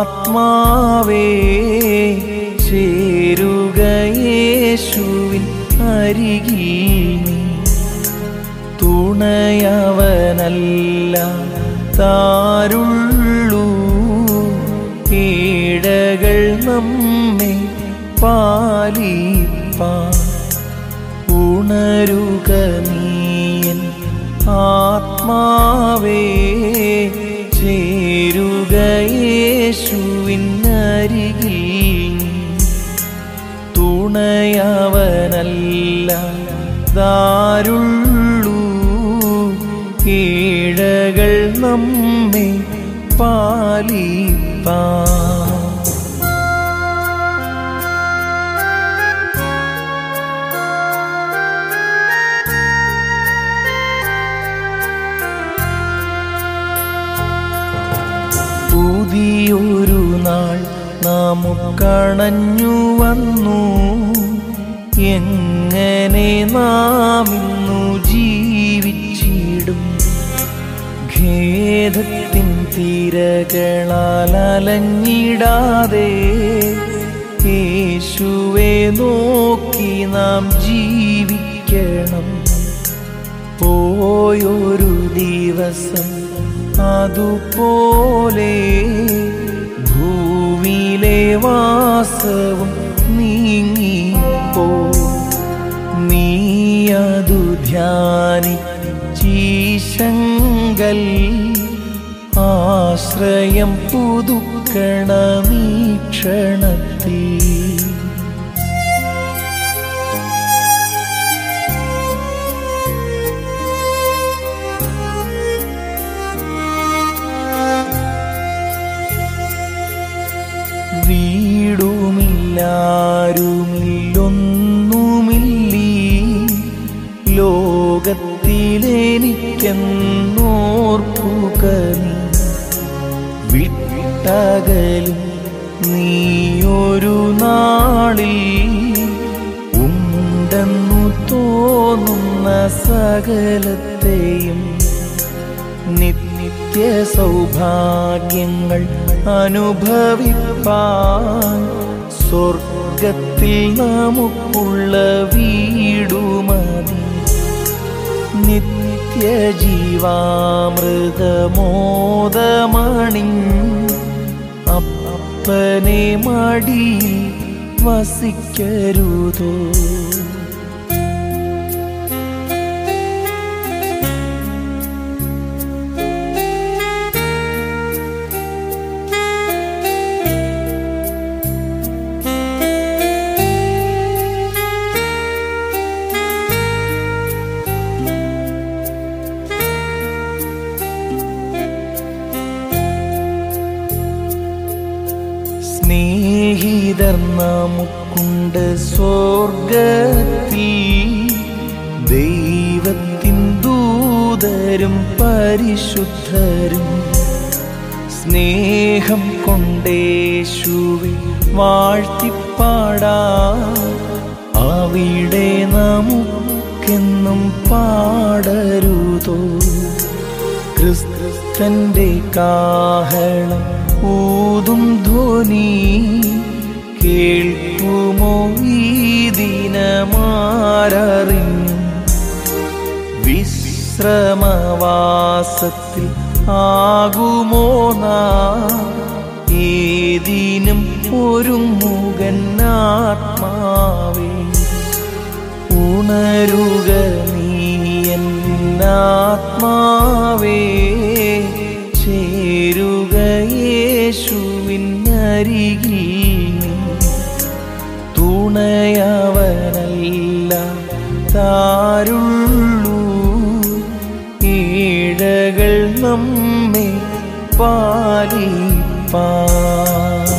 ആത്മാവേ ചേരുക യേശുവിൻ അരികിൽ നീ. തുണയവനല്ല താരുള്ളൂ, കീടകൾ നമ്മെ പാലിപ്പാൻ. ഉണരുക നീയൻ ആത്മാവേ ചേരുക യേശുവിൻ അരികിൽ നീ. തുണയവനല്ല താരുള്ളൂ, കീടകൾ നമ്മെ പാലിപ്പാൻ. പുതിയൊരു നാൾ നമുക്കണഞ്ഞു വന്നു, എങ്ങനെ നാം ഇന്നു ജീവിച്ചിടും? ഖേദത്തിൻ തിരകളാൽ അലഞ്ഞിടാതെ യേശുവെ നോക്കി നാം ജീവിക്കണം. പോയൊരു ദിവസം അതുപോലെ ഭൂമിയിലെ വാസവും നീങ്ങിപ്പോ. നീ അതു ധ്യാനിച്ചീശങ്കൽ ആശ്രയം പുതുക്കണമീ ക്ഷണത്തിൽ. വീടുമില്ലാരുമില്ലൊന്നുമില്ലീ ലോകത്തിലെനിക്കെന്നോർക്കുക നീ. വിട്ടകലും നീയൊരു നാളിൽ ഉണ്ടെന്നു തോന്നുന്ന സകലത്തെയും നിത്യ സൗഭാഗ്യങ്ങൾ അനുഭവിപ്പാൻ സ്വർഗത്തിൽ നമുക്കുള്ള വീടുമതി. നിത്യജീവാമൃതമോദമണിഞ്ഞ് അപ്പനെ മടിയിൽ വസിക്കരുതോ? സ്നേഹിതർ നമുക്കുണ്ട് സ്വർഗത്തിൽ, ദൈവത്തിൻ ദൂതരും പരിശുദ്ധരും. സ്നേഹം കൊണ്ടേശുവെ വാഴ്ത്തിപ്പാടാം, അവിടെ നമുക്കെന്നും പാടരുതോ? ക്രിസ്തന്റെ കാഹളം ഊതും ധ്വനി കേൾക്കുമോ ഈ ദിനമാരറിഞ്ഞു? വിശ്രമവാസത്തിൽ ആകുമോ നാം ഏതിനും ഒരുങ്ങുകന്നാത്മാവേ? ഉണരുക നീയൻ ആത്മാവേ ചേരുക യേശുവിൻ അരികിൽ നീ. തുണയവനല്ല താരുള്ളൂ, കീടകൾ നമ്മെ പാലിപ്പാൻ.